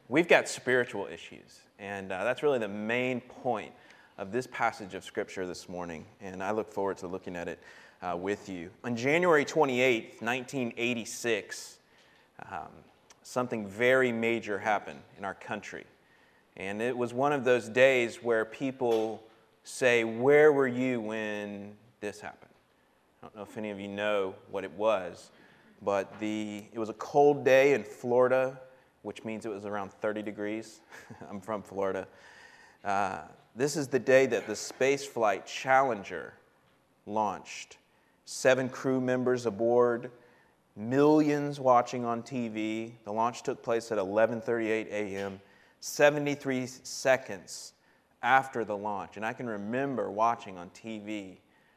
we've got spiritual issues, and that's really the main point of this passage of Scripture this morning, and I look forward to looking at it with you. On January 28th, 1986, something very major happened in our country, and it was one of those days where people say, "Where were you when this happened?" I don't know if any of you know what it was, but it was a cold day in Florida, which means it was around 30 degrees. I'm from Florida. This is the day that the space flight Challenger launched. 7 crew members aboard, millions watching on TV. The launch took place at 11:38 a.m., 73 seconds after the launch. And I can remember watching on TV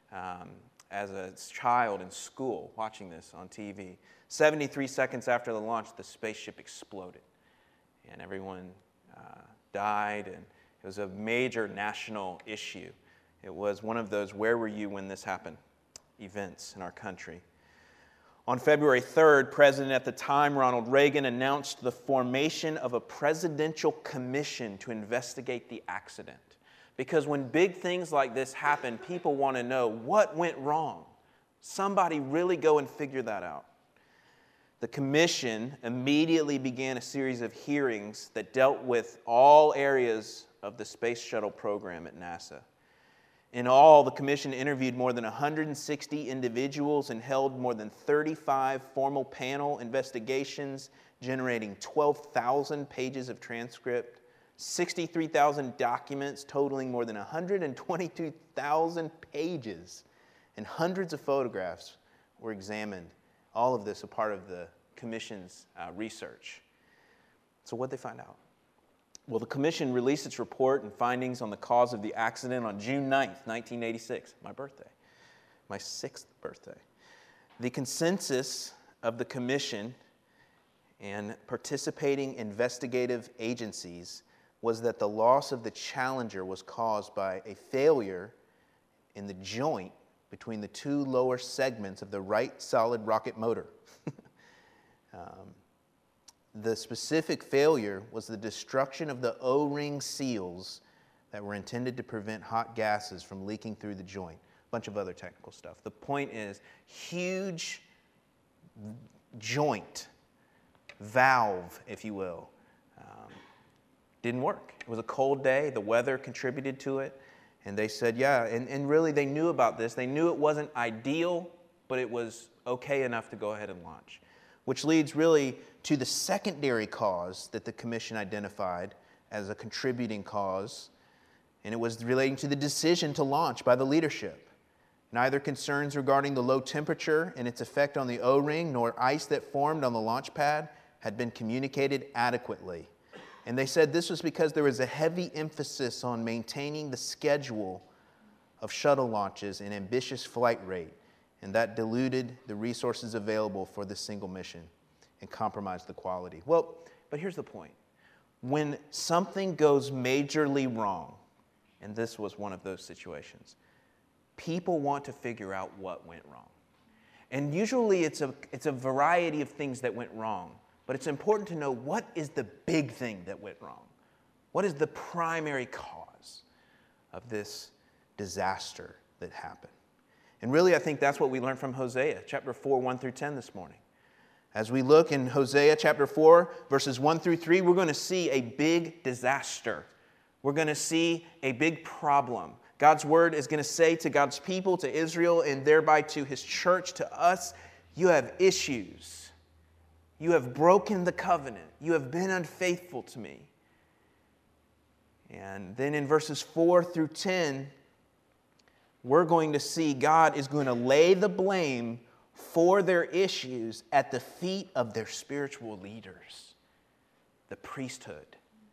as a child in school, watching this on TV. 73 seconds after the launch, the spaceship exploded, and everyone died, and it was a major national issue. It was one of those "where were you when this happened" events in our country. On February 3rd, President at the time, Ronald Reagan, announced the formation of a presidential commission to investigate the accident. Because when big things like this happen, people want to know what went wrong. Somebody really go and figure that out. The commission immediately began a series of hearings that dealt with all areas of the space shuttle program at NASA. In all, the commission interviewed more than 160 individuals and held more than 35 formal panel investigations, generating 12,000 pages of transcript, 63,000 documents totaling more than 122,000 pages, and hundreds of photographs were examined. All of this a part of the commission's research. So what did they find out? Well, the commission released its report and findings on the cause of the accident on June 9th, 1986, my birthday, my 6th birthday. The consensus of the commission and participating investigative agencies was that the loss of the Challenger was caused by a failure in the joint between the 2 lower segments of the right solid rocket motor. The specific failure was the destruction of the O-ring seals that were intended to prevent hot gases from leaking through the joint. A bunch of other technical stuff. The point is, huge joint, valve, if you will, didn't work. It was a cold day. The weather contributed to it. And they said, yeah, and really they knew about this. They knew it wasn't ideal, but it was okay enough to go ahead and launch. Which leads really to the secondary cause that the commission identified as a contributing cause, and it was relating to the decision to launch by the leadership. Neither concerns regarding the low temperature and its effect on the O-ring nor ice that formed on the launch pad had been communicated adequately. And they said this was because there was a heavy emphasis on maintaining the schedule of shuttle launches and ambitious flight rate, and that diluted the resources available for this single mission and compromised the quality. Well, but here's the point. When something goes majorly wrong, and this was one of those situations, people want to figure out what went wrong. And usually it's a variety of things that went wrong, but it's important to know what is the big thing that went wrong. What is the primary cause of this disaster that happened? And really, I think that's what we learned from Hosea, chapter 4, 1 through 10 this morning. As we look in Hosea chapter 4, verses 1 through 3, we're going to see a big disaster. We're going to see a big problem. God's word is going to say to God's people, to Israel, and thereby to his church, to us, you have issues. You have broken the covenant. You have been unfaithful to me. And then in verses 4 through 10, we're going to see God is going to lay the blame for their issues at the feet of their spiritual leaders, the priesthood,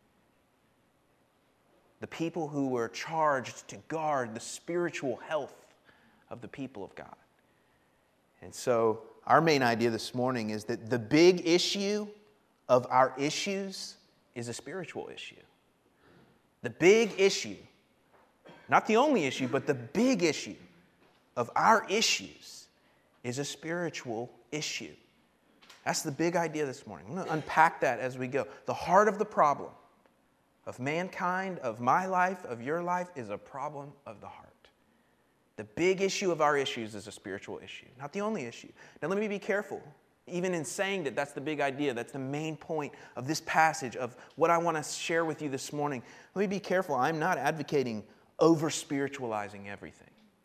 the people who were charged to guard the spiritual health of the people of God. And so our main idea this morning is that the big issue of our issues is a spiritual issue. The big issue, not the only issue, but the big issue of our issues is a spiritual issue. That's the big idea this morning. I'm going to unpack that as we go. The heart of the problem of mankind, of my life, of your life, is a problem of the heart. The big issue of our issues is a spiritual issue, not the only issue. Now let me be careful. Even in saying that that's the big idea, that's the main point of this passage, of what I want to share with you this morning. Let me be careful. I'm not advocating over-spiritualizing everything.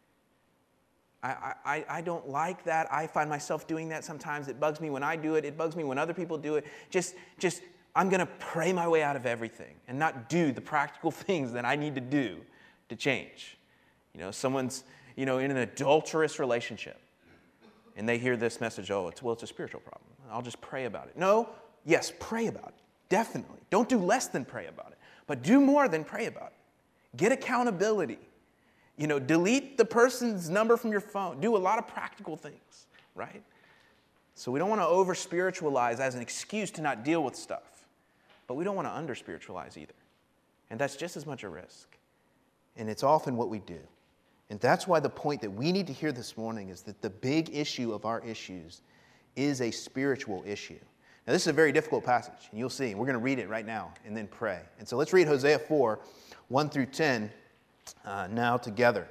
I don't like that. I find myself doing that sometimes. It bugs me when I do it. It bugs me when other people do it. Just I'm going to pray my way out of everything and not do the practical things that I need to do to change. Someone's, in an adulterous relationship, and they hear this message, it's a spiritual problem. I'll just pray about it. No, yes, pray about it. Definitely. Don't do less than pray about it, but do more than pray about it. Get accountability. Delete the person's number from your phone. Do a lot of practical things, right? So we don't want to over-spiritualize as an excuse to not deal with stuff, but we don't want to under-spiritualize either. And that's just as much a risk. And it's often what we do. And that's why the point that we need to hear this morning is that the big issue of our issues is a spiritual issue. Now, this is a very difficult passage, and you'll see. We're going to read it right now and then pray. And so let's read Hosea 4, 1 through 10 now together.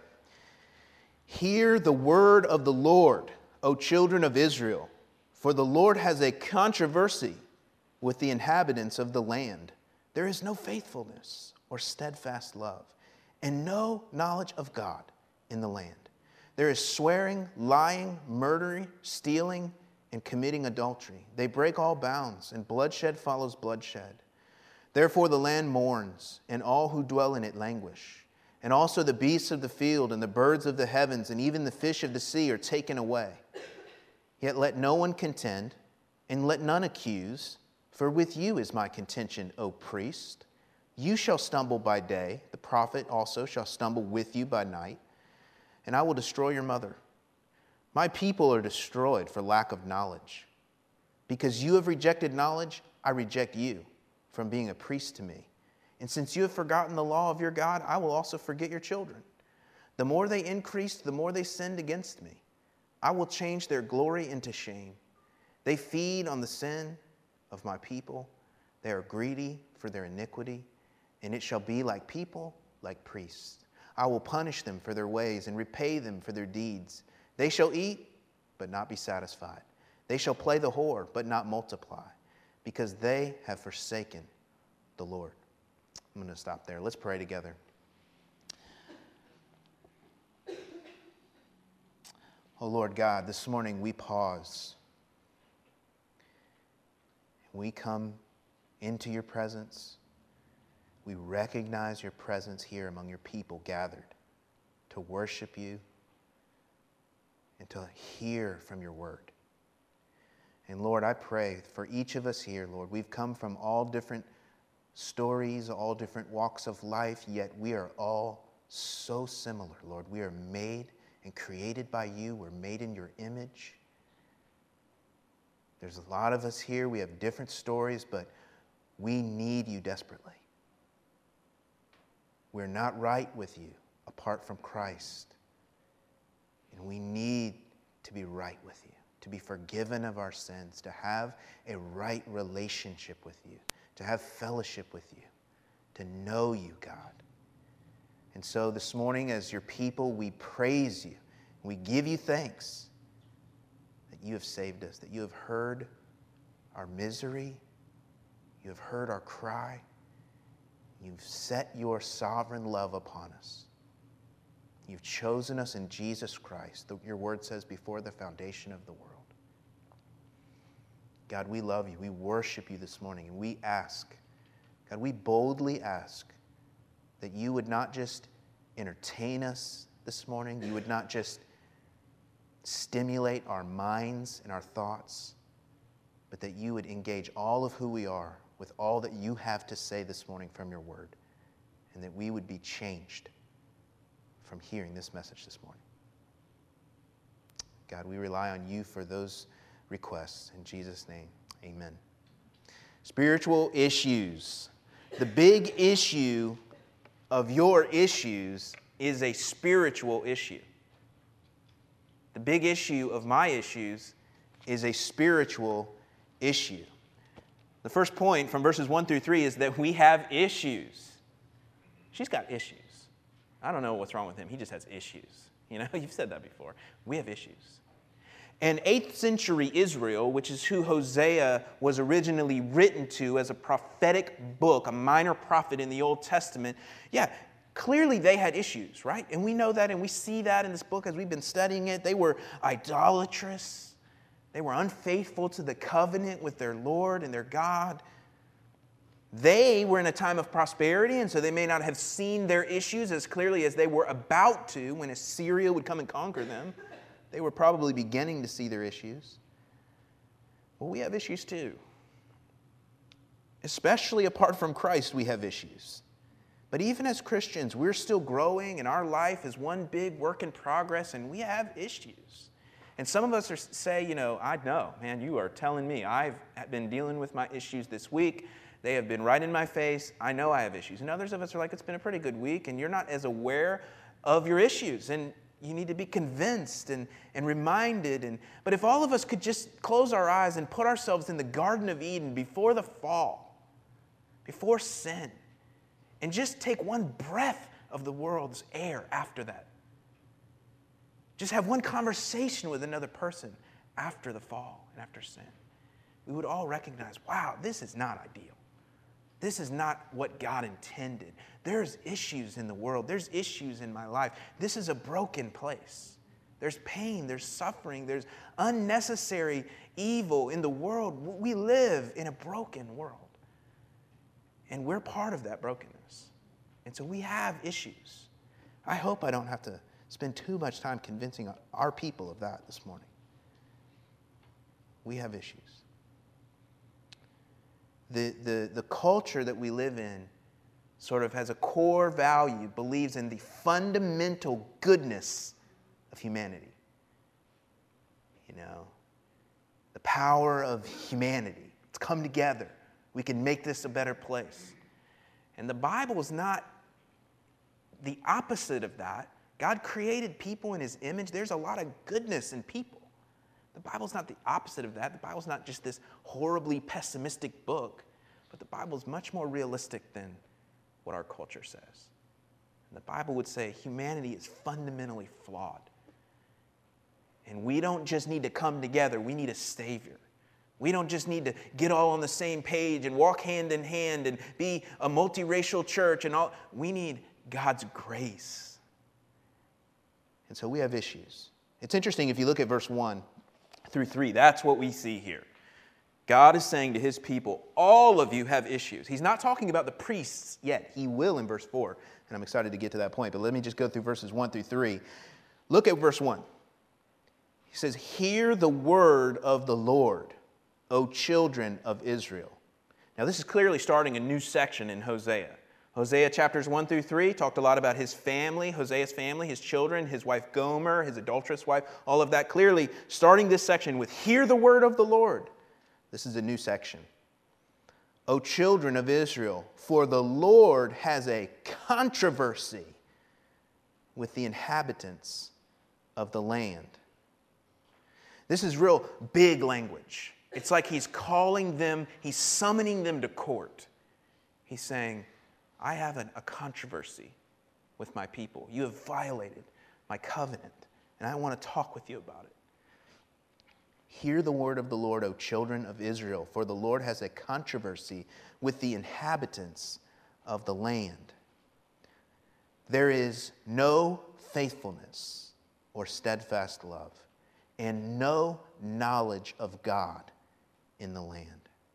Hear the word of the Lord, O children of Israel, for the Lord has a controversy with the inhabitants of the land. There is no faithfulness or steadfast love, and no knowledge of God in the land. There is swearing, lying, murdering, stealing, and committing adultery. They break all bounds, and bloodshed follows bloodshed. Therefore the land mourns, and all who dwell in it languish. And also the beasts of the field, and the birds of the heavens, and even the fish of the sea are taken away. Yet let no one contend, and let none accuse, for with you is my contention, O priest. You shall stumble by day, the prophet also shall stumble with you by night, and I will destroy your mother. My people are destroyed for lack of knowledge. Because you have rejected knowledge, I reject you from being a priest to me. And since you have forgotten the law of your God, I will also forget your children. The more they increased, the more they sinned against me. I will change their glory into shame. They feed on the sin of my people. They are greedy for their iniquity, and it shall be like people, like priests. I will punish them for their ways and repay them for their deeds. They shall eat, but not be satisfied. They shall play the whore, but not multiply, because they have forsaken the Lord. I'm going to stop there. Let's pray together. Oh, Lord God, this morning we pause. We come into your presence. We recognize your presence here among your people gathered to worship you and to hear from your word. And Lord, I pray for each of us here, Lord, we've come from all different stories, all different walks of life, yet we are all so similar, Lord. We are made and created by you. We're made in your image. There's a lot of us here. We have different stories, but we need you desperately. We're not right with you apart from Christ. And we need to be right with you, to be forgiven of our sins, to have a right relationship with you, to have fellowship with you, to know you, God. And so this morning, as your people, we praise you. We give you thanks that you have saved us, that you have heard our misery, you have heard our cry, you've set your sovereign love upon us. You've chosen us in Jesus Christ, your word says, before the foundation of the world. God, we love you. We worship you this morning. And we ask, God, we boldly ask that you would not just entertain us this morning. You would not just stimulate our minds and our thoughts, but that you would engage all of who we are with all that you have to say this morning from your word, and that we would be changed from hearing this message this morning. God, we rely on you for those requests. In Jesus' name, amen. Spiritual issues. The big issue of your issues is a spiritual issue. The big issue of my issues is a spiritual issue. The first point from verses 1 through 3 is that we have issues. She's got issues. I don't know what's wrong with him. He just has issues. You know, you've said that before. We have issues. And 8th century Israel, which is who Hosea was originally written to as a prophetic book, a minor prophet in the Old Testament, clearly they had issues, right? And we know that, and we see that in this book as we've been studying it. They were idolatrous. They were unfaithful to the covenant with their Lord and their God. They were in a time of prosperity, and so they may not have seen their issues as clearly as they were about to when Assyria would come and conquer them. They were probably beginning to see their issues. Well, we have issues too. Especially apart from Christ, we have issues. But even as Christians, we're still growing, and our life is one big work in progress, and we have issues. And some of us say, I know, man, you are telling me. I've been dealing with my issues this week. They have been right in my face. I know I have issues. And others of us are like, it's been a pretty good week, and you're not as aware of your issues. And you need to be convinced and reminded. But if all of us could just close our eyes and put ourselves in the Garden of Eden before the fall, before sin, and just take one breath of the world's air after that. Just have one conversation with another person after the fall and after sin. We would all recognize, wow, this is not ideal. This is not what God intended. There's issues in the world. There's issues in my life. This is a broken place. There's pain. There's suffering. There's unnecessary evil in the world. We live in a broken world. And we're part of that brokenness. And so we have issues. I hope I don't have to spend too much time convincing our people of that this morning. We have issues. The culture that we live in sort of has a core value, believes in the fundamental goodness of humanity. The power of humanity. Let's come together. We can make this a better place. And the Bible is not the opposite of that. God created people in His image. There's a lot of goodness in people. The Bible's not the opposite of that. The Bible's not just this horribly pessimistic book, but the Bible's much more realistic than what our culture says. And the Bible would say humanity is fundamentally flawed. And we don't just need to come together. We need a Savior. We don't just need to get all on the same page and walk hand in hand and be a multiracial church and all. We need God's grace. And so we have issues. It's interesting if you look at verse 1 through 3. That's what we see here. God is saying to His people, all of you have issues. He's not talking about the priests yet. He will in verse 4. And I'm excited to get to that point. But let me just go through verses 1 through 3. Look at verse 1. He says, "Hear the word of the Lord, O children of Israel." Now this is clearly starting a new section in Hosea. Hosea chapters 1 through 3 talked a lot about his family, Hosea's family, his children, his wife Gomer, his adulterous wife, all of that. Clearly starting this section with, "Hear the word of the Lord." This is a new section. "O children of Israel, for the Lord has a controversy with the inhabitants of the land." This is real big language. It's like He's calling them, He's summoning them to court. He's saying, I have a controversy with my people. You have violated my covenant, and I want to talk with you about it. "Hear the word of the Lord, O children of Israel, for the Lord has a controversy with the inhabitants of the land. There is no faithfulness or steadfast love, and no knowledge of God in the land."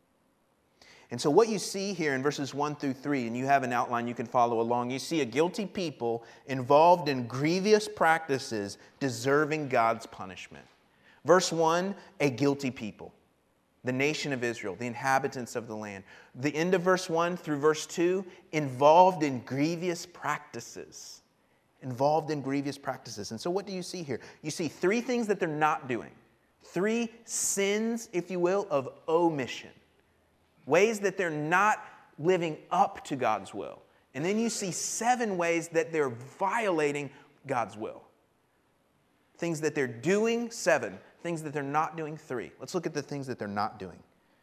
And so what you see here in verses 1 through 3, and you have an outline you can follow along, you see a guilty people involved in grievous practices deserving God's punishment. Verse 1, a guilty people, the nation of Israel, the inhabitants of the land. The end of verse 1 through verse 2, involved in grievous practices. Involved in grievous practices. And so what do you see here? You see 3 things that they're not doing. 3 sins, if you will, of omission. Ways that they're not living up to God's will. And then you see 7 ways that they're violating God's will. Things that they're doing, 7. Things that they're not doing, 3. Let's look at the things that they're not doing.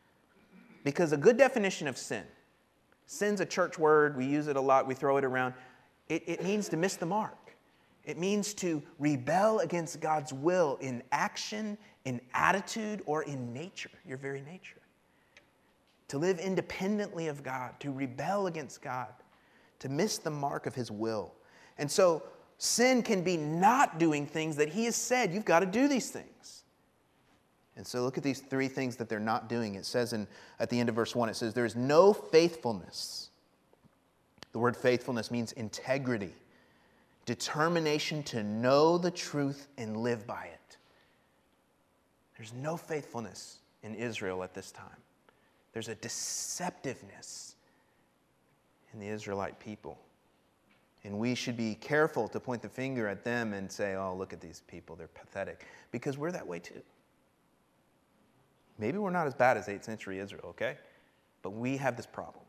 Because a good definition of sin's a church word, we use it a lot, we throw it around. It means to miss the mark. It means to rebel against God's will in action, in attitude, or in nature, your very nature. To live independently of God, to rebel against God, to miss the mark of His will. And so sin can be not doing things that He has said, you've got to do these things. And so look at these three things that they're not doing. It says at the end of verse 1, it says, there is no faithfulness. The word faithfulness means integrity, determination to know the truth and live by it. There's no faithfulness in Israel at this time. There's a deceptiveness in the Israelite people. And we should be careful to point the finger at them and say, oh, look at these people, they're pathetic. Because we're that way too. Maybe we're not as bad as 8th century Israel, okay? But we have this problem.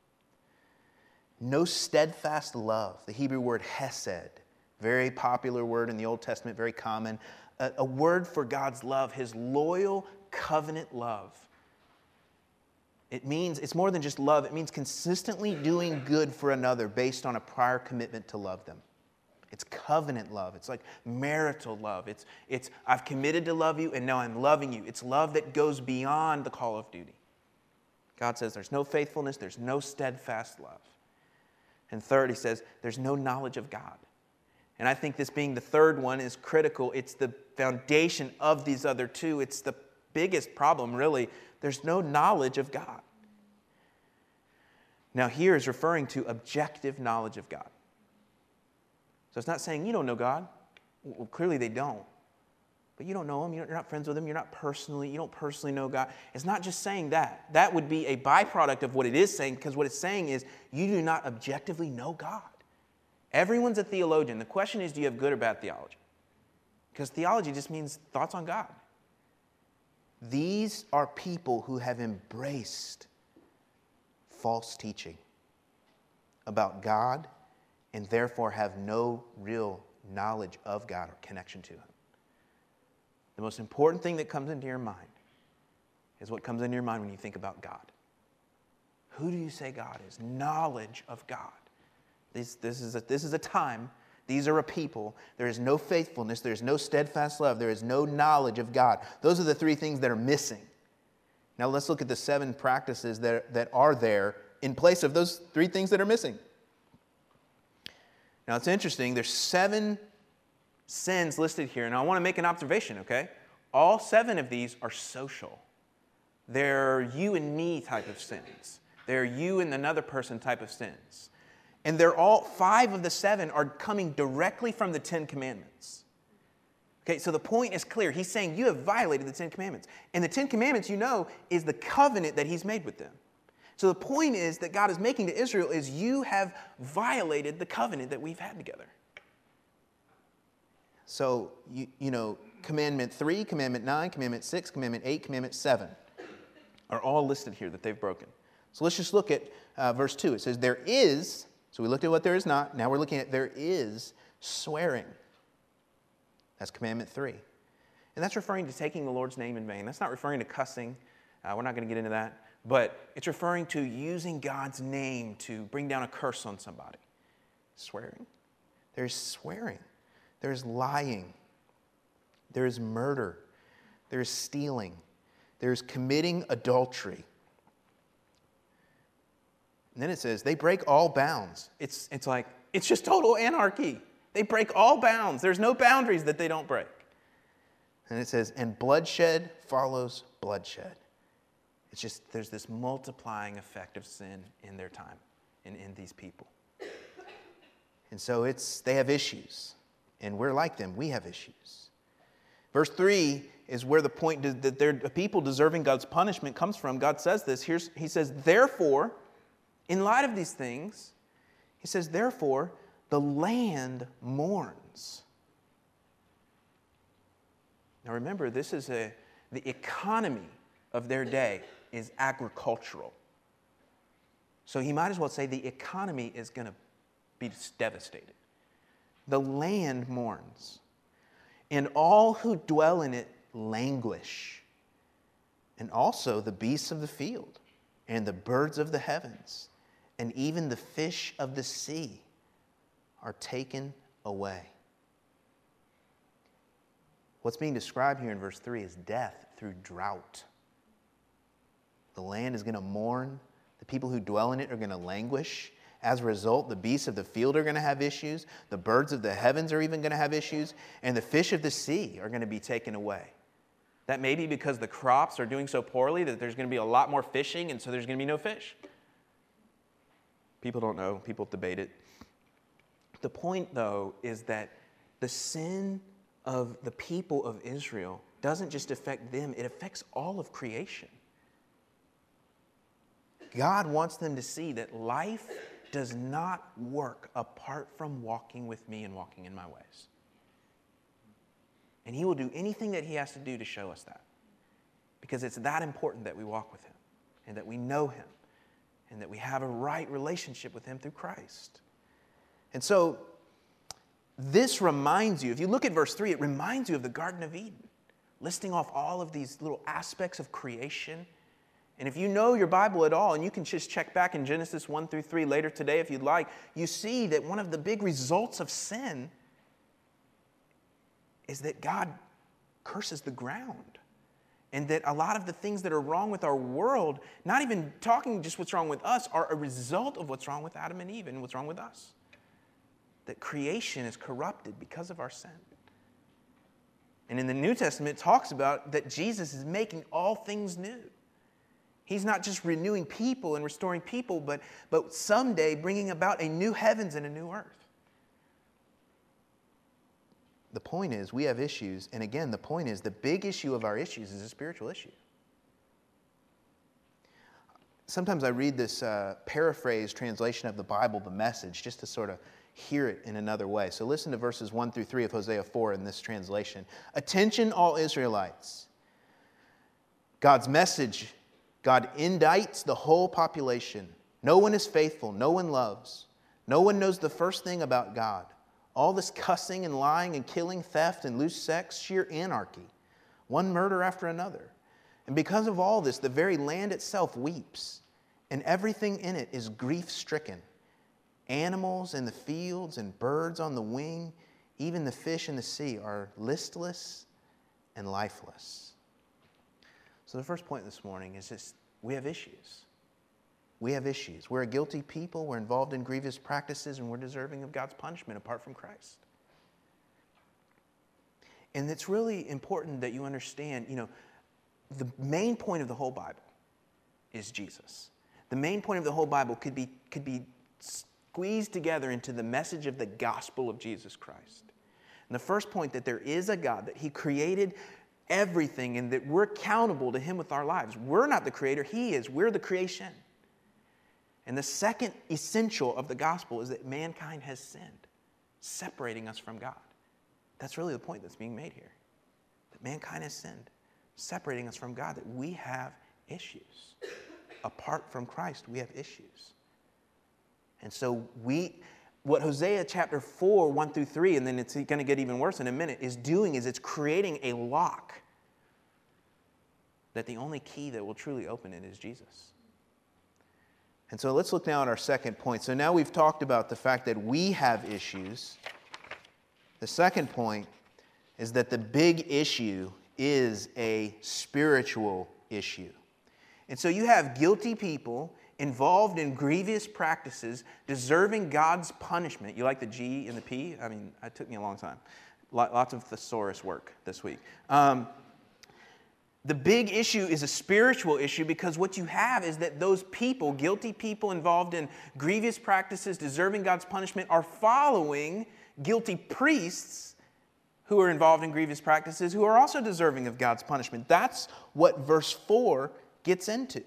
No steadfast love, the Hebrew word hesed, very popular word in the Old Testament, very common. A word for God's love, His loyal covenant love. It means, it's more than just love, it means consistently doing good for another based on a prior commitment to love them. It's covenant love. It's like marital love. It's I've committed to love you and now I'm loving you. It's love that goes beyond the call of duty. God says there's no faithfulness, there's no steadfast love. And third, He says there's no knowledge of God. And I think this being the third one is critical. It's the foundation of these other two. It's the biggest problem, really. There's no knowledge of God. Now, here is referring to objective knowledge of God. So it's not saying you don't know God. Well, clearly they don't. But you don't know Him. You're not friends with Him. You don't personally know God. It's not just saying that. That would be a byproduct of what it is saying, because what it's saying is you do not objectively know God. Everyone's a theologian. The question is, do you have good or bad theology? Because theology just means thoughts on God. These are people who have embraced false teaching about God and therefore have no real knowledge of God or connection to Him. The most important thing that comes into your mind is what comes into your mind when you think about God. Who do you say God is? Knowledge of God. This is a time, these are a people. There is no faithfulness, there is no steadfast love, there is no knowledge of God. Those are the three things that are missing. Now let's look at the 7 practices that are there in place of those 3 things that are missing. Now it's interesting, there's 7 sins listed here, and I want to make an observation, okay? All 7 of these are social. They're you and me type of sins. They're you and another person type of sins. And they're all, 5 of the 7 are coming directly from the 10 Commandments. Okay, so the point is clear. He's saying you have violated the 10 Commandments. And the 10 Commandments, you know, is the covenant that He's made with them. So the point is that God is making to Israel is you have violated the covenant that we've had together. So, you know, Commandment 3, Commandment 9, Commandment 6, Commandment 8, Commandment 7 are all listed here that they've broken. So let's just look at verse 2. It says, there is, so we looked at what there is not. Now we're looking at there is swearing. That's Commandment 3. And that's referring to taking the Lord's name in vain. That's not referring to cussing. We're not going to get into that. But it's referring to using God's name to bring down a curse on somebody. Swearing. There's swearing. There's lying. There's murder. There's stealing. There's committing adultery. And then it says they break all bounds. It's like, it's just total anarchy. They break all bounds. There's no boundaries that they don't break. And it says, and bloodshed follows bloodshed. It's just, there's this multiplying effect of sin in their time, in these people. And so they have issues. And we're like them. We have issues. Verse 3 is where the point that they're a people deserving God's punishment comes from. God says this. He says, therefore, in light of these things, He says, therefore, the land mourns. Now remember, this is the economy of their day is agricultural. So he might as well say the economy is going to be devastated. The land mourns, and all who dwell in it languish, and also the beasts of the field. and the birds of the heavens, and even the fish of the sea are taken away. What's being described here in verse 3 is death through drought. The land is going to mourn. The people who dwell in it are going to languish. As a result, the beasts of the field are going to have issues. The birds of the heavens are even going to have issues. And the fish of the sea are going to be taken away. That may be because the crops are doing so poorly that there's going to be a lot more fishing, and so there's going to be no fish. People don't know. People debate it. The point, though, is that the sin of the people of Israel doesn't just affect them, it affects all of creation. God wants them to see that life does not work apart from walking with me and walking in my ways. And he will do anything that he has to do to show us that. Because it's that important that we walk with him and that we know him and that we have a right relationship with him through Christ. And so this reminds you, if you look at verse 3, it reminds you of the Garden of Eden, listing off all of these little aspects of creation. And if you know your Bible at all, and you can just check back in Genesis 1 through 3 later today if you'd like, you see that one of the big results of sin is that God curses the ground. And that a lot of the things that are wrong with our world, not even talking just what's wrong with us, are a result of what's wrong with Adam and Eve and what's wrong with us. That creation is corrupted because of our sin. And in the New Testament, it talks about that Jesus is making all things new. He's not just renewing people and restoring people, but someday bringing about a new heavens and a new earth. The point is, we have issues, and again, the point is, the big issue of our issues is a spiritual issue. Sometimes I read this paraphrased translation of the Bible, the Message, just to sort of hear it in another way. So listen to verses 1 through 3 of Hosea 4 in this translation. Attention, all Israelites. God's message. God indicts the whole population. No one is faithful. No one loves. No one knows the first thing about God. All this cussing and lying and killing, theft and loose sex, sheer anarchy. One murder after another. And because of all this, the very land itself weeps, and everything in it is grief-stricken. Animals in the fields and birds on the wing, even the fish in the sea are listless and lifeless. So the first point this morning is this: we have issues. We have issues. We're a guilty people. We're involved in grievous practices, and we're deserving of God's punishment apart from Christ. And it's really important that you understand, the main point of the whole Bible is Jesus. The main point of the whole Bible could be squeezed together into the message of the gospel of Jesus Christ. And the first point, that there is a God, that he created everything, and that we're accountable to him with our lives. We're not the creator, he is. We're the creation. And the second essential of the gospel is that mankind has sinned, separating us from God. That's really the point that's being made here. That mankind has sinned, separating us from God, that we have issues. Apart from Christ, we have issues. And so what Hosea chapter 4, 1 through 3, and then it's going to get even worse in a minute, is doing is it's creating a lock that the only key that will truly open it is Jesus. And so let's look now at our second point. So now we've talked about the fact that we have issues. The second point is that the big issue is a spiritual issue. And so you have guilty people involved in grievous practices, deserving God's punishment. You like the G and the P? I mean, it took me a long time. Lots of thesaurus work this week. The big issue is a spiritual issue, because what you have is that those people, guilty people involved in grievous practices, deserving God's punishment, are following guilty priests who are involved in grievous practices, who are also deserving of God's punishment. That's what verse 4 gets into.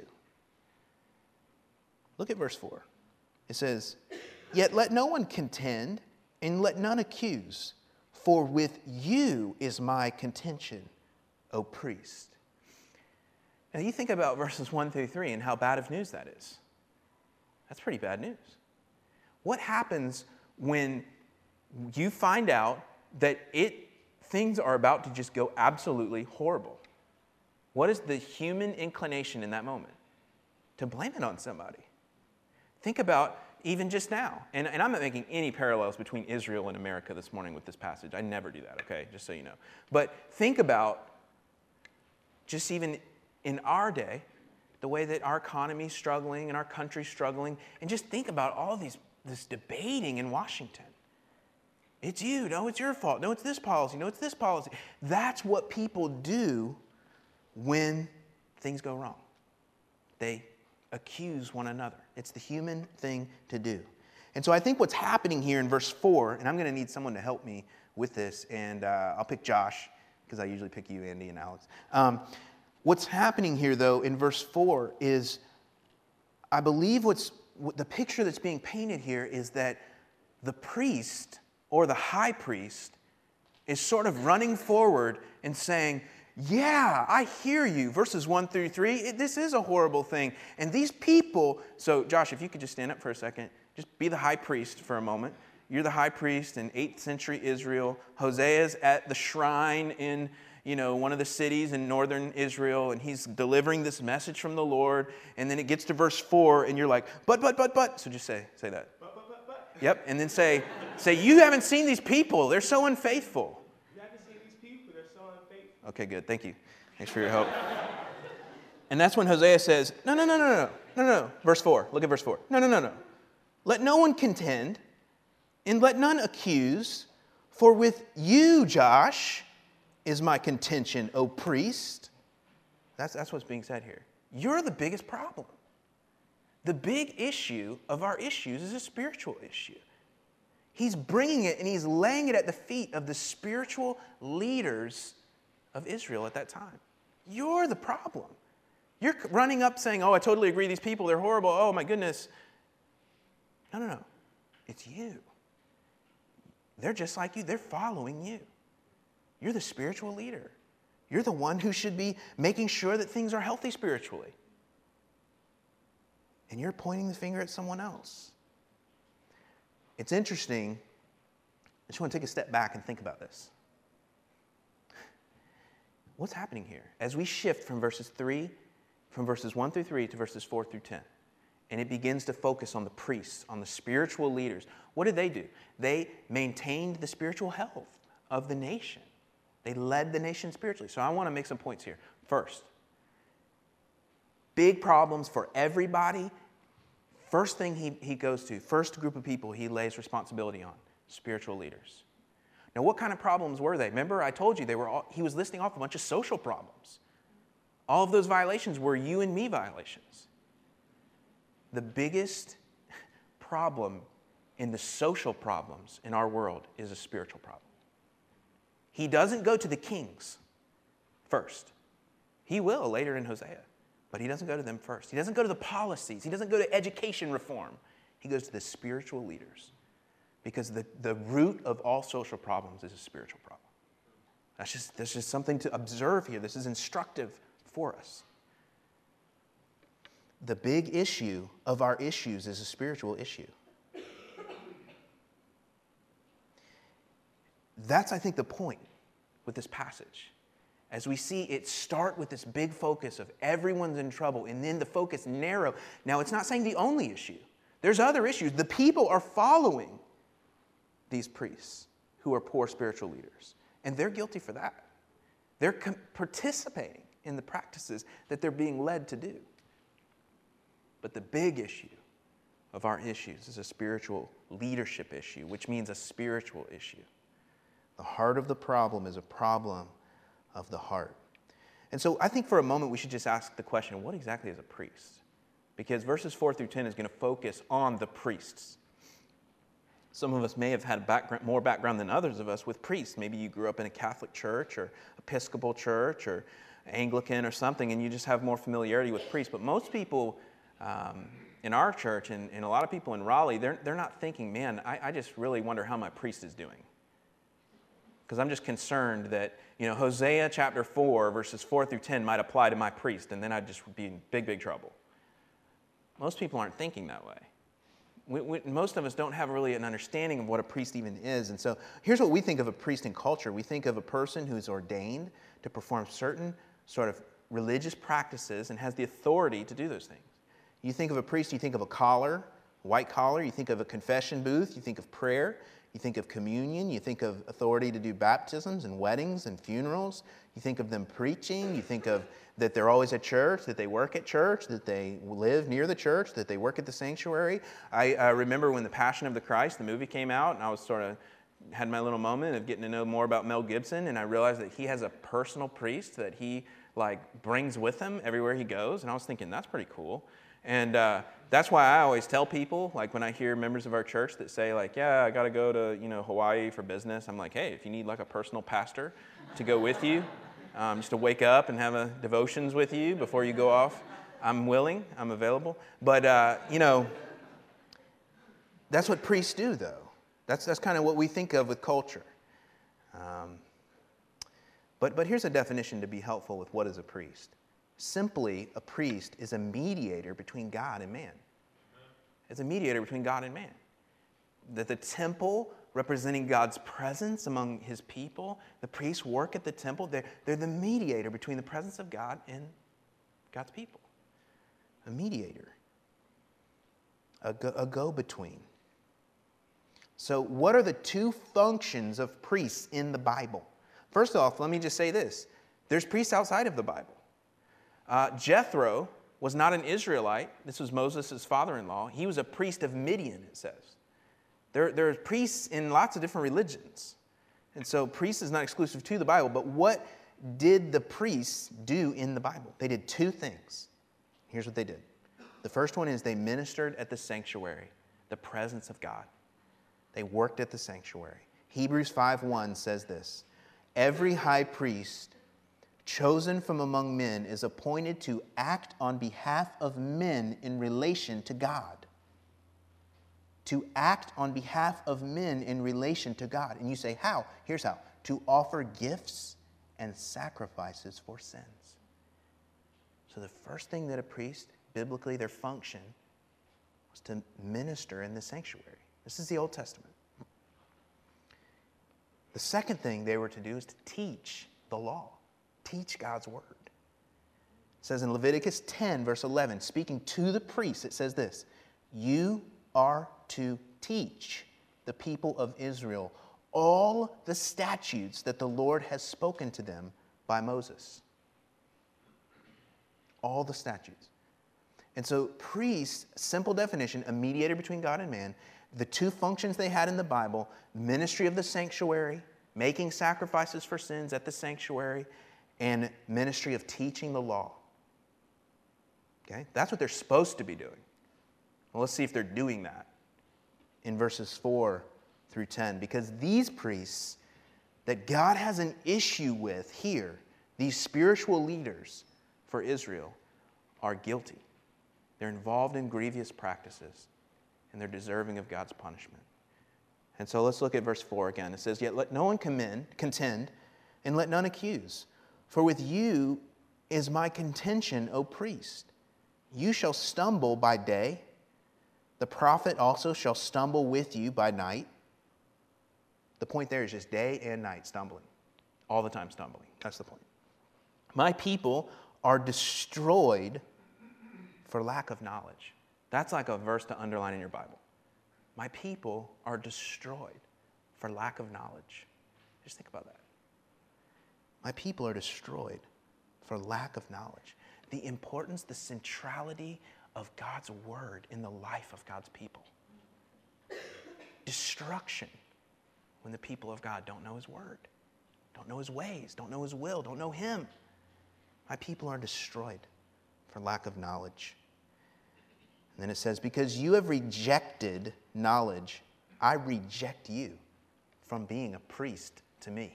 Look at verse 4. It says, "Yet let no one contend, and let none accuse, for with you is my contention, O priest." Now you think about verses 1 through 3 and how bad of news that is. That's pretty bad news. What happens when you find out that things are about to just go absolutely horrible? What is the human inclination in that moment? to blame it on somebody. Think about even just now, and I'm not making any parallels between Israel and America this morning with this passage. I never do that, okay, just so you know. But think about just even in our day, the way that our economy's struggling and our country's struggling, and just think about all this debating in Washington. It's you, no, it's your fault, no, it's this policy, no, it's this policy. That's what people do when things go wrong. They accuse one another. It's the human thing to do. And so I think what's happening here in verse 4, and I'm going to need someone to help me with this, and I'll pick Josh, because I usually pick you, Andy, and Alex. What's happening here, though, in verse 4 is, I believe the picture that's being painted here is that the priest, or the high priest, is sort of running forward and saying, yeah, I hear you. Verses 1 through 3, this is a horrible thing. And these people, so Josh, if you could just stand up for a second, just be the high priest for a moment. You're the high priest in 8th century Israel. Hosea's at the shrine in, one of the cities in northern Israel, and he's delivering this message from the Lord. And then it gets to verse 4, and you're like, but. So just say that. But. Yep, and then say, you haven't seen these people. They're so unfaithful. Okay, good. Thank you. Thanks for your help. And that's when Hosea says, no. Verse 4. Look at verse 4. No. Let no one contend, and let none accuse, for with you, Josh, is my contention, O priest. That's what's being said here. You're the biggest problem. The big issue of our issues is a spiritual issue. He's bringing it and he's laying it at the feet of the spiritual leaders of Israel at that time. You're the problem. You're running up saying, oh, I totally agree, these people, they're horrible, oh my goodness. No. It's you. They're just like you. They're following you. You're the spiritual leader. You're the one who should be making sure that things are healthy spiritually. And you're pointing the finger at someone else. It's interesting. I just want to take a step back and think about this. What's happening here? As we shift from verses 1 through 3 to verses 4 through 10, and it begins to focus on the priests, on the spiritual leaders, what did they do? They maintained the spiritual health of the nation. They led the nation spiritually. So I want to make some points here. First, big problems for everybody. First thing he goes to, first group of people he lays responsibility on, spiritual leaders. Now, what kind of problems were they? Remember, I told you he was listing off a bunch of social problems. All of those violations were you and me violations. The biggest problem in the social problems in our world is a spiritual problem. He doesn't go to the kings first. He will later in Hosea, but he doesn't go to them first. He doesn't go to the policies. He doesn't go to education reform. He goes to the spiritual leaders. Because the root of all social problems is a spiritual problem. That's just something to observe here. This is instructive for us. The big issue of our issues is a spiritual issue. That's, I think, the point with this passage. As we see it start with this big focus of everyone's in trouble, and then the focus narrow. Now, it's not saying the only issue. There's other issues. The people are following these priests who are poor spiritual leaders. And they're guilty for that. They're participating in the practices that they're being led to do. But the big issue of our issues is a spiritual leadership issue, which means a spiritual issue. The heart of the problem is a problem of the heart. And so I think for a moment we should just ask the question, what exactly is a priest? Because verses 4 through 10 is going to focus on the priests. Some of us may have had more background than others of us with priests. Maybe you grew up in a Catholic church or Episcopal church or Anglican or something, and you just have more familiarity with priests. But most people in our church and a lot of people in Raleigh, they're not thinking, man, I just really wonder how my priest is doing. Because I'm just concerned that, Hosea chapter 4, verses 4 through 10 might apply to my priest, and then I'd just be in big, big trouble. Most people aren't thinking that way. Most of us don't have really an understanding of what a priest even is. And so here's what we think of a priest in culture. We think of a person who's ordained to perform certain sort of religious practices and has the authority to do those things. You think of a priest, you think of a collar, white collar. You think of a confession booth. You think of prayer. You think of communion. You think of authority to do baptisms and weddings and funerals. You think of them preaching. You think of that they're always at church, that they work at church, that they live near the church, that they work at the sanctuary. I remember when The Passion of the Christ, the movie, came out, and I was sort of had my little moment of getting to know more about Mel Gibson, and I realized that he has a personal priest that he brings with him everywhere he goes, and I was thinking, that's pretty cool. And that's why I always tell people, like when I hear members of our church that say, yeah, I got to go to Hawaii for business, I'm like, hey, if you need a personal pastor to go with you, just to wake up and have a devotions with you before you go off, I'm willing, I'm available. But that's what priests do, though. That's kind of what we think of with culture. But here's a definition to be helpful with what is a priest. Simply, a priest is a mediator between God and man. It's a mediator between God and man. That the temple representing God's presence among his people, the priests work at the temple. They're the mediator between the presence of God and God's people. A mediator. A go-between. So what are the two functions of priests in the Bible? First off, let me just say this. There's priests outside of the Bible. Jethro was not an Israelite. This was Moses' father-in-law. He was a priest of Midian, it says. There are priests in lots of different religions. And so priest is not exclusive to the Bible. But what did the priests do in the Bible? They did two things. Here's what they did. The first one is they ministered at the sanctuary, the presence of God. They worked at the sanctuary. Hebrews 5:1 says this, every high priest chosen from among men is appointed to act on behalf of men in relation to God. To act on behalf of men in relation to God. And you say, how? Here's how. To offer gifts and sacrifices for sins. So the first thing that a priest, biblically their function, was to minister in the sanctuary. This is the Old Testament. The second thing they were to do is to teach the law. Teach God's word. It says in Leviticus 10, verse 11, speaking to the priests, it says this, you are to teach the people of Israel all the statutes that the Lord has spoken to them by Moses. All the statutes. And so priests, simple definition, a mediator between God and man, the two functions they had in the Bible, ministry of the sanctuary, making sacrifices for sins at the sanctuary, and ministry of teaching the law. Okay? That's what they're supposed to be doing. Well, let's see if they're doing that in verses 4 through 10. Because these priests that God has an issue with here, these spiritual leaders for Israel, are guilty. They're involved in grievous practices, and they're deserving of God's punishment. And so let's look at verse 4 again. It says, yet let no one contend, and let none accuse. For with you is my contention, O priest. You shall stumble by day. The prophet also shall stumble with you by night. The point there is just day and night stumbling. All the time stumbling. That's the point. My people are destroyed for lack of knowledge. That's like a verse to underline in your Bible. My people are destroyed for lack of knowledge. Just think about that. My people are destroyed for lack of knowledge. The importance, the centrality of God's word in the life of God's people. Destruction when the people of God don't know his word, don't know his ways, don't know his will, don't know him. My people are destroyed for lack of knowledge. And then it says, because you have rejected knowledge, I reject you from being a priest to me.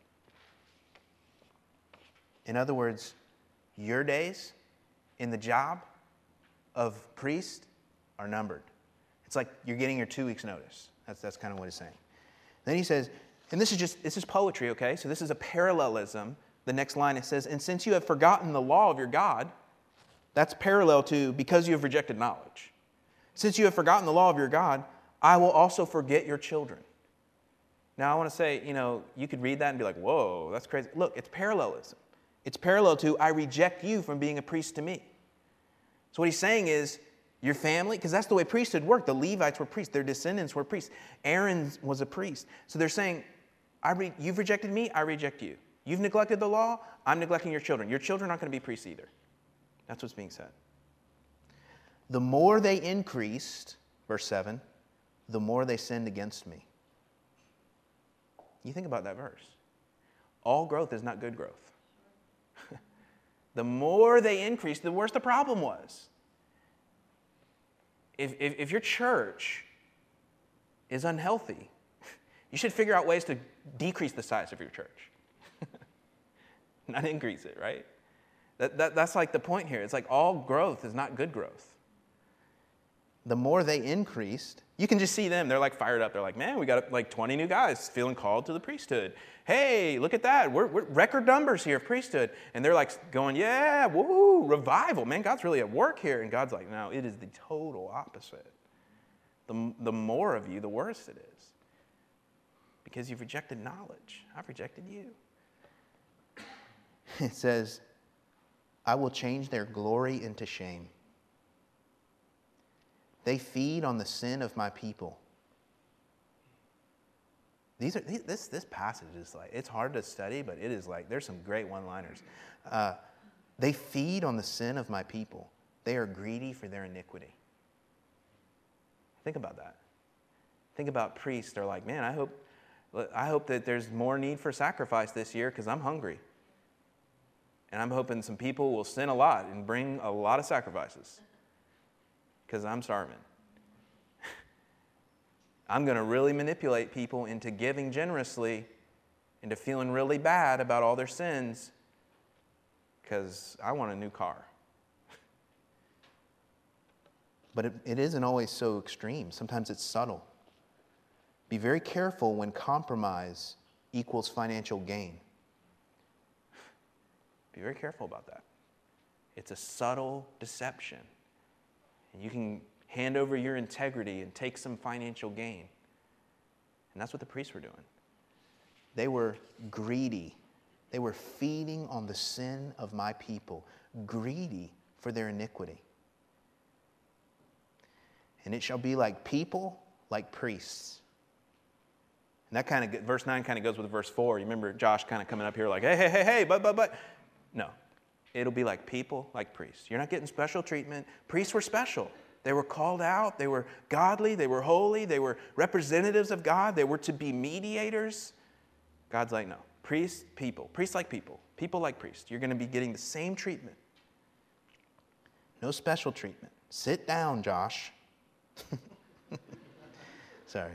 In other words, your days in the job of priest are numbered. It's like you're getting your 2 weeks notice. That's kind of what he's saying. Then he says, and this is poetry, okay? So this is a parallelism. The next line, it says, and since you have forgotten the law of your God, that's parallel to because you have rejected knowledge. Since you have forgotten the law of your God, I will also forget your children. Now I want to say, you could read that and be like, whoa, that's crazy. Look, it's parallelism. It's parallel to, I reject you from being a priest to me. So what he's saying is, Your family, because that's the way priesthood worked. The Levites were priests. Their descendants were priests. Aaron was a priest. So they're saying, you've rejected me, I reject you. You've neglected the law, I'm neglecting your children. Your children aren't going to be priests either. That's what's being said. The more they increased, verse 7, the more they sinned against me. You think about that verse. All growth is not good growth. The more they increased, the worse the problem was. If your church is unhealthy, you should figure out ways to decrease the size of your church. Not increase it, right? That's like the point here. It's like all growth is not good growth. The more they increased, you can just see them. They're like fired up. They're like, man, we got like 20 new guys feeling called to the priesthood. Hey, look at that. We're record numbers here of priesthood. And they're like going, yeah, woo, revival. Man, God's really at work here. And God's like, no, it is the total opposite. The more of you, the worse it is. Because you've rejected knowledge. I've rejected you. It says, I will change their glory into shame. They feed on the sin of my people. This passage is like, it's hard to study, but it is like, there's some great one-liners. They feed on the sin of my people. They are greedy for their iniquity. Think about that. Think about priests. They're like, man, I hope that there's more need for sacrifice this year because I'm hungry. And I'm hoping some people will sin a lot and bring a lot of sacrifices because I'm starving. I'm going to really manipulate people into giving generously, into feeling really bad about all their sins because I want a new car. But it isn't always so extreme. Sometimes it's subtle. Be very careful when compromise equals financial gain. Be very careful about that. It's a subtle deception. And you can hand over your integrity and take some financial gain. And that's what the priests were doing. They were greedy. They were feeding on the sin of my people, greedy for their iniquity. And it shall be like people, like priests. And that kind of, verse 9 kind of goes with verse 4. You remember Josh kind of coming up here like, hey, but. No, it'll be like people, like priests. You're not getting special treatment. Priests were special. They were called out. They were godly. They were holy. They were representatives of God. They were to be mediators. God's like, no. Priests, people. Priests like people. People like priests. You're going to be getting the same treatment. No special treatment. Sit down, Josh. Sorry.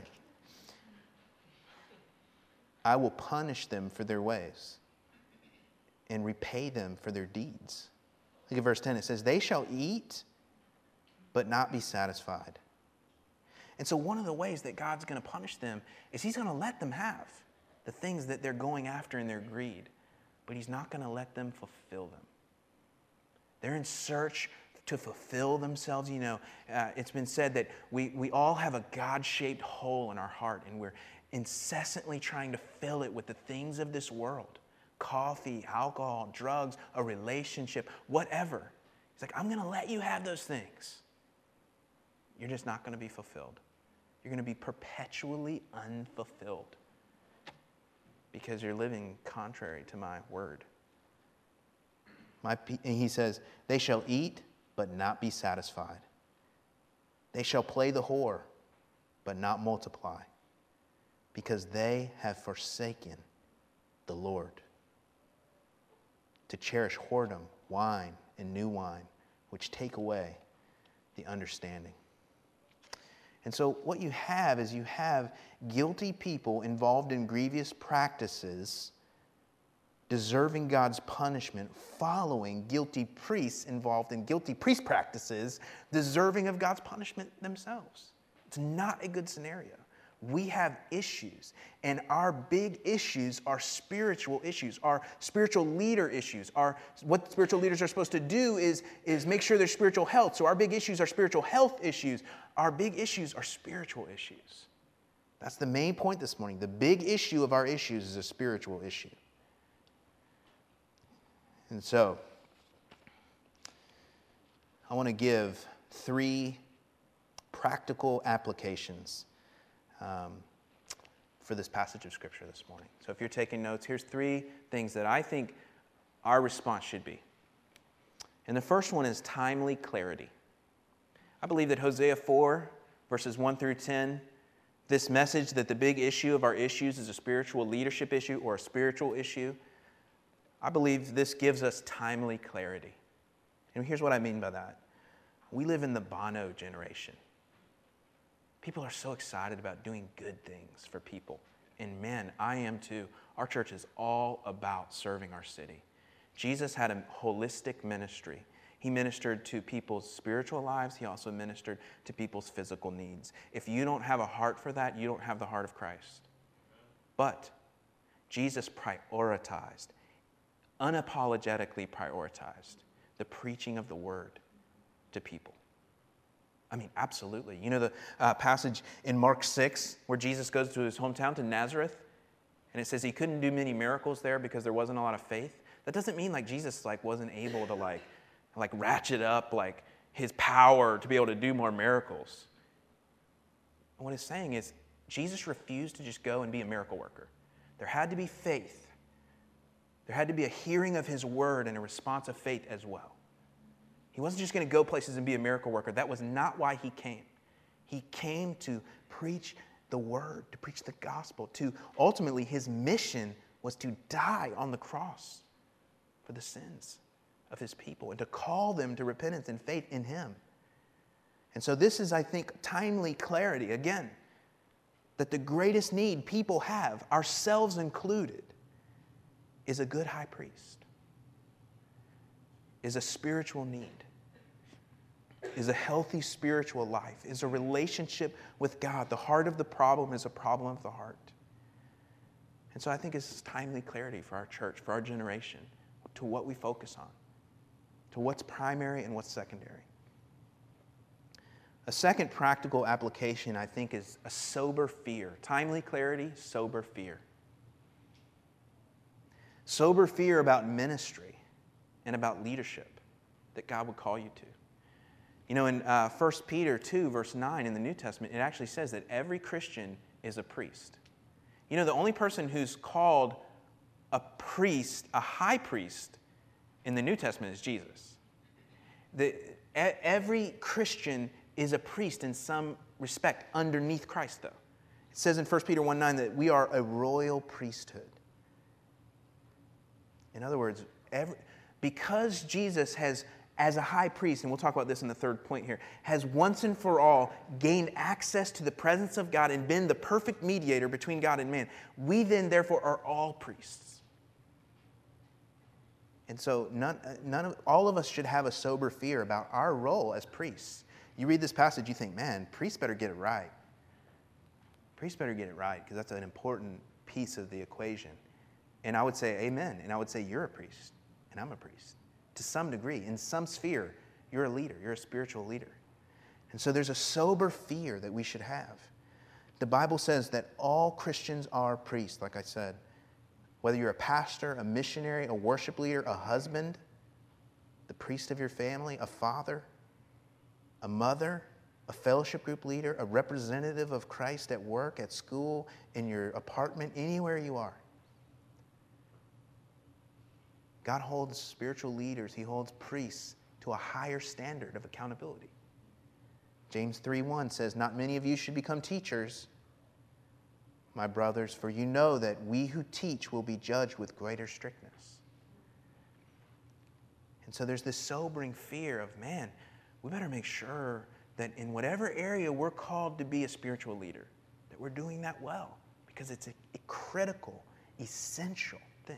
I will punish them for their ways and repay them for their deeds. Look at verse 10. It says, they shall eat, but not be satisfied. And so one of the ways that God's going to punish them is he's going to let them have the things that they're going after in their greed, but he's not going to let them fulfill them. They're in search to fulfill themselves. You know, it's been said that we all have a God-shaped hole in our heart, and we're incessantly trying to fill it with the things of this world. Coffee, alcohol, drugs, a relationship, whatever. He's like, I'm going to let you have those things. You're just not going to be fulfilled. You're going to be perpetually unfulfilled because you're living contrary to my word. And he says, they shall eat, but not be satisfied. They shall play the whore, but not multiply, because they have forsaken the Lord. To cherish whoredom, wine, and new wine, which take away the understanding. And so what you have is you have guilty people involved in grievous practices, deserving God's punishment, following guilty priests involved in guilty priest practices, deserving of God's punishment themselves. It's not a good scenario. We have issues, and our big issues are spiritual issues, our spiritual leader issues. What spiritual leaders are supposed to do is make sure there's spiritual health. So our big issues are spiritual health issues. Our big issues are spiritual issues. That's the main point this morning. The big issue of our issues is a spiritual issue. And so, I want to give three practical applications for this passage of Scripture this morning. So if you're taking notes, here's three things that I think our response should be. And the first one is timely clarity. I believe that Hosea 4, verses 1 through 10, this message that the big issue of our issues is a spiritual leadership issue or a spiritual issue, I believe this gives us timely clarity. And here's what I mean by that. We live in the Bono generation. People are so excited about doing good things for people. And man, I am too. Our church is all about serving our city. Jesus had a holistic ministry. He ministered to people's spiritual lives. He also ministered to people's physical needs. If you don't have a heart for that, you don't have the heart of Christ. But Jesus prioritized, unapologetically prioritized, the preaching of the word to people. I mean, absolutely. You know the passage in Mark 6 where Jesus goes to his hometown, to Nazareth, and it says he couldn't do many miracles there because there wasn't a lot of faith. That doesn't mean like Jesus wasn't able to ratchet up his power to be able to do more miracles. And what it's saying is Jesus refused to just go and be a miracle worker. There had to be faith. There had to be a hearing of his word and a response of faith as well. He wasn't just going to go places and be a miracle worker. That was not why he came. He came to preach the word, to preach the gospel, to ultimately his mission was to die on the cross for the sins of his people and to call them to repentance and faith in him. And so this is, I think, timely clarity, again, that the greatest need people have, ourselves included, is a good high priest, is a spiritual need, is a healthy spiritual life, is a relationship with God. The heart of the problem is a problem of the heart. And so I think it's timely clarity for our church, for our generation, to what we focus on, to what's primary and what's secondary. A second practical application, I think, is a sober fear. Timely clarity, sober fear. Sober fear about ministry and about leadership that God would call you to. You know, in 1 Peter 2, verse 9 in the New Testament, it actually says that every Christian is a priest. You know, the only person who's called a priest, a high priest, in the New Testament is Jesus. Every Christian is a priest in some respect underneath Christ, though. It says in 1 Peter 1:9 that we are a royal priesthood. In other words, because Jesus has, as a high priest, and we'll talk about this in the third point here, has once and for all gained access to the presence of God and been the perfect mediator between God and man, we then therefore are all priests. And so all of us should have a sober fear about our role as priests. You read this passage, you think, man, priests better get it right. Priests better get it right because that's an important piece of the equation. And I would say amen. And I would say you're a priest and I'm a priest. To some degree, in some sphere, you're a leader. You're a spiritual leader. And so there's a sober fear that we should have. The Bible says that all Christians are priests, like I said. Whether you're a pastor, a missionary, a worship leader, a husband, the priest of your family, a father, a mother, a fellowship group leader, a representative of Christ at work, at school, in your apartment, anywhere you are. God holds spiritual leaders, he holds priests to a higher standard of accountability. James 3:1 says, "Not many of you should become teachers, my brothers, for you know that we who teach will be judged with greater strictness." And so there's this sobering fear of, man, we better make sure that in whatever area we're called to be a spiritual leader, that we're doing that well, because it's a critical, essential thing.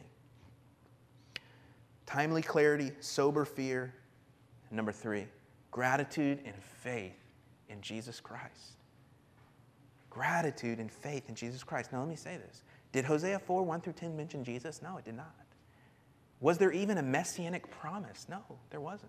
Timely clarity, sober fear. And number 3, gratitude and faith in Jesus Christ. Gratitude and faith in Jesus Christ. Now let me say this. Did Hosea 4, 1 through 10 mention Jesus? No, it did not. Was there even a messianic promise? No, there wasn't.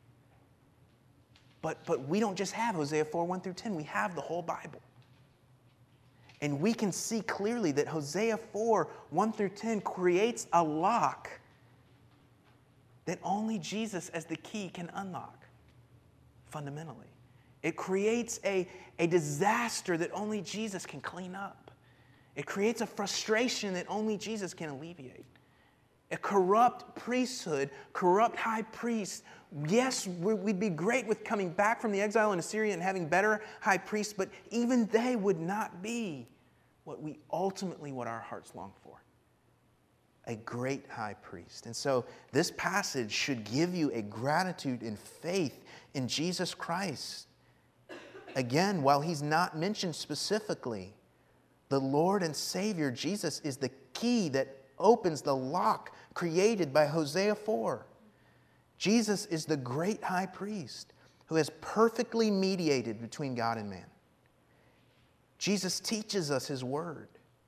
But we don't just have Hosea 4, 1 through 10. We have the whole Bible. And we can see clearly that Hosea 4, 1 through 10 creates a lock that only Jesus as the key can unlock, fundamentally. It creates a disaster that only Jesus can clean up. It creates a frustration that only Jesus can alleviate. A corrupt priesthood, corrupt high priest. Yes, we'd be great with coming back from the exile in Assyria and having better high priests, but even they would not be what our hearts long for. A great high priest. And so this passage should give you a gratitude and faith in Jesus Christ. Again, while he's not mentioned specifically, the Lord and Savior Jesus is the key that opens the lock created by Hosea 4. Jesus is the great high priest who has perfectly mediated between God and man. Jesus teaches us his word.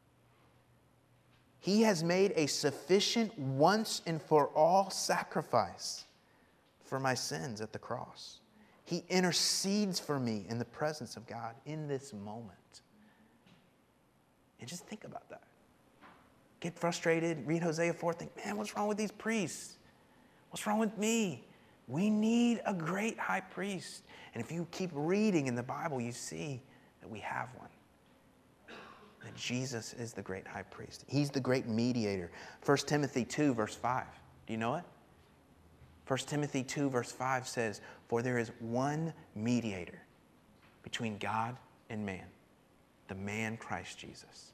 He has made a sufficient once and for all sacrifice for my sins at the cross. He intercedes for me in the presence of God in this moment. And just think about that. Get frustrated, read Hosea 4, think, man, what's wrong with these priests? What's wrong with me? We need a great high priest. And if you keep reading in the Bible, you see that we have one. That Jesus is the great high priest. He's the great mediator. 1 Timothy 2, verse 5. Do you know it? 1 Timothy 2, verse 5 says, for there is one mediator between God and man, the man Christ Jesus.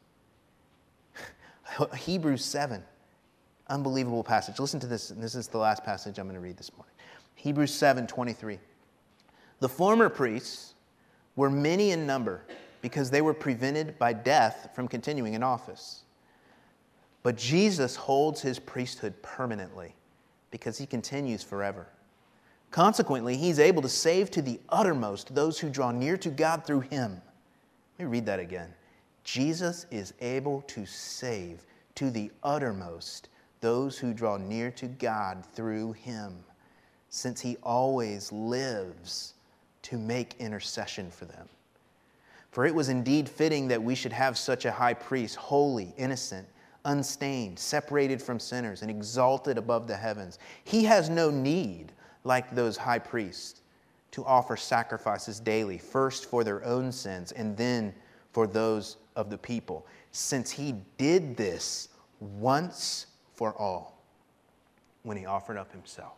Hebrews 7, unbelievable passage. Listen to this, and this is the last passage I'm going to read this morning. Hebrews 7:23. The former priests were many in number because they were prevented by death from continuing in office. But Jesus holds his priesthood permanently because he continues forever. Consequently, he's able to save to the uttermost those who draw near to God through him. Let me read that again. Jesus is able to save to the uttermost those who draw near to God through him, since he always lives to make intercession for them. For it was indeed fitting that we should have such a high priest, holy, innocent, unstained, separated from sinners, and exalted above the heavens. He has no need, like those high priests, to offer sacrifices daily, first for their own sins and then for those of the people, since he did this once for all when he offered up himself.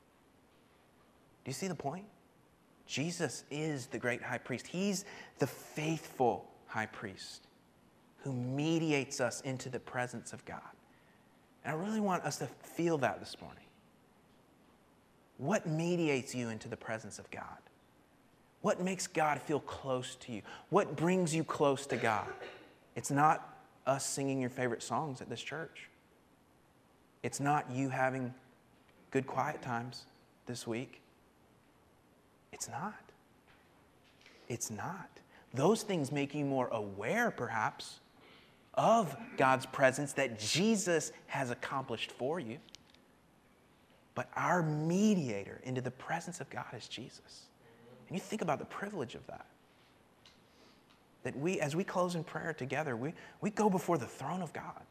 Do you see the point? Jesus is the great high priest. He's the faithful high priest who mediates us into the presence of God. And I really want us to feel that this morning. What mediates you into the presence of God? What makes God feel close to you? What brings you close to God? It's not us singing your favorite songs at this church. It's not you having good quiet times this week. It's not. It's not. Those things make you more aware, perhaps, of God's presence that Jesus has accomplished for you. But our mediator into the presence of God is Jesus. And you think about the privilege of that. That we, as we close in prayer together, we go before the throne of God.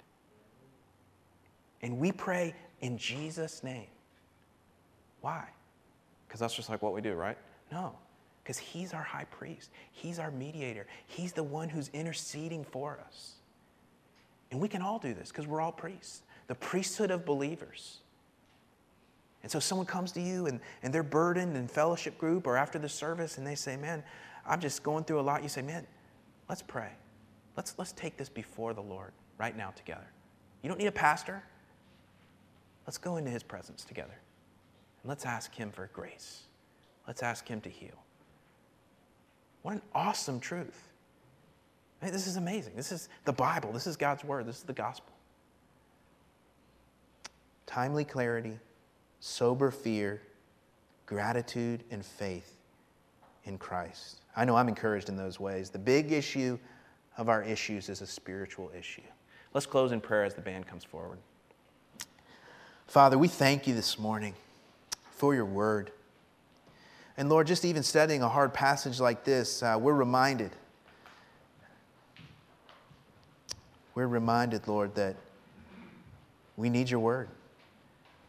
And we pray in Jesus' name. Why? Because that's just like what we do, right? No. Because he's our high priest. He's our mediator. He's the one who's interceding for us. And we can all do this because we're all priests. The priesthood of believers. And so someone comes to you and they're burdened in fellowship group or after the service and they say, man, I'm just going through a lot. You say, man, let's pray. Let's take this before the Lord right now together. You don't need a pastor. Let's go into his presence together. And let's ask him for grace. Let's ask him to heal. What an awesome truth. I mean, this is amazing. This is the Bible. This is God's word. This is the gospel. Timely clarity, sober fear, gratitude, and faith in Christ. I know I'm encouraged in those ways. The big issue of our issues is a spiritual issue. Let's close in prayer as the band comes forward. Father, we thank you this morning for your word. And Lord, just even studying a hard passage like this, we're reminded, Lord, that we need your word.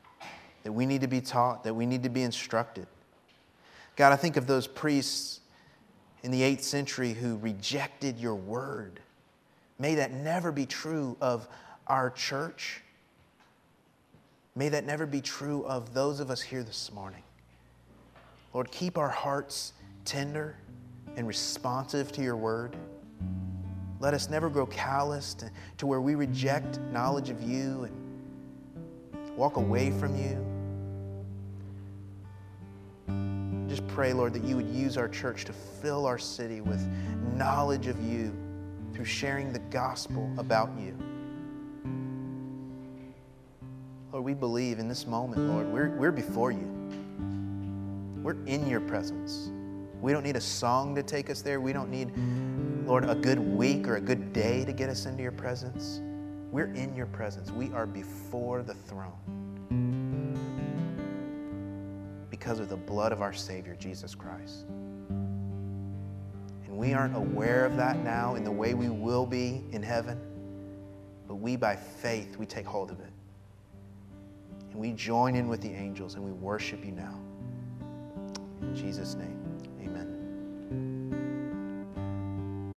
That we need to be taught, that we need to be instructed. God, I think of those priests in the 8th century who rejected your word. May that never be true of our church. May that never be true of those of us here this morning. Lord, keep our hearts tender and responsive to your word. Let us never grow calloused to where we reject knowledge of you and walk away from you. Just pray, Lord, that you would use our church to fill our city with knowledge of you through sharing the gospel about you. Lord, we believe in this moment, Lord, we're before you. We're in your presence. We don't need a song to take us there. We don't need, Lord, a good week or a good day to get us into your presence. We're in your presence. We are before the throne because of the blood of our Savior, Jesus Christ. And we aren't aware of that now in the way we will be in heaven, but we, by faith, we take hold of it. And we join in with the angels and we worship you now. In Jesus' name, amen.